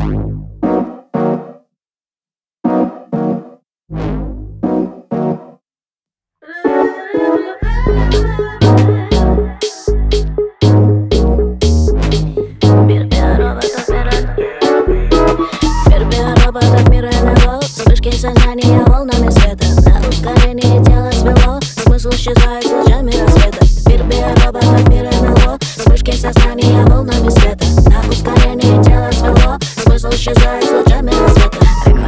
Сознание волнами света. На ускорении тело свело. Смысл исчезает с лучами рассвета. Мир биороботов, мир НЛО. Вспышки сознания волнами света. На ускорении тело свело. Смысл исчезает с лучами рассвета.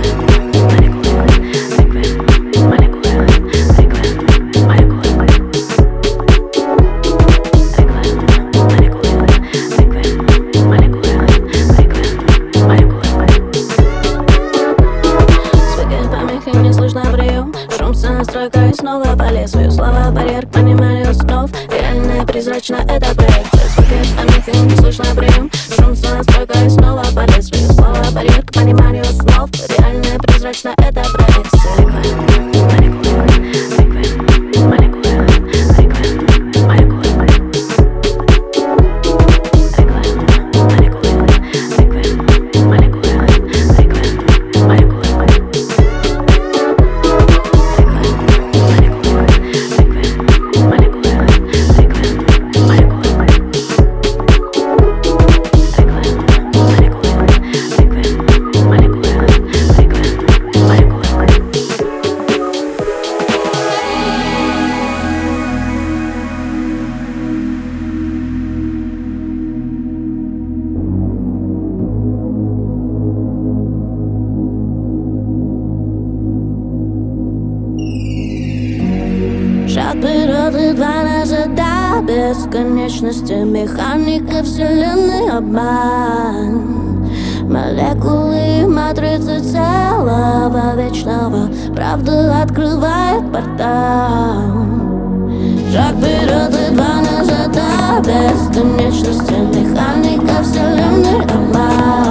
Не слышно прием. Шум с настройкой снова полез. Свою слова барьер к пониманию снов. Реально призрачно это проекция. Звуки помехи, не слышно прием. Шум с настройкой снова полез. Свою слова барьер к пониманию снов. Реально призрачно это проекция. Шаг природы два раза до бесконечности. Механика вселенной обман. Молекулы матрицы целого вечного. Правда открывает портал. Шаг природы два раза до бесконечности. Механика вселенной обман.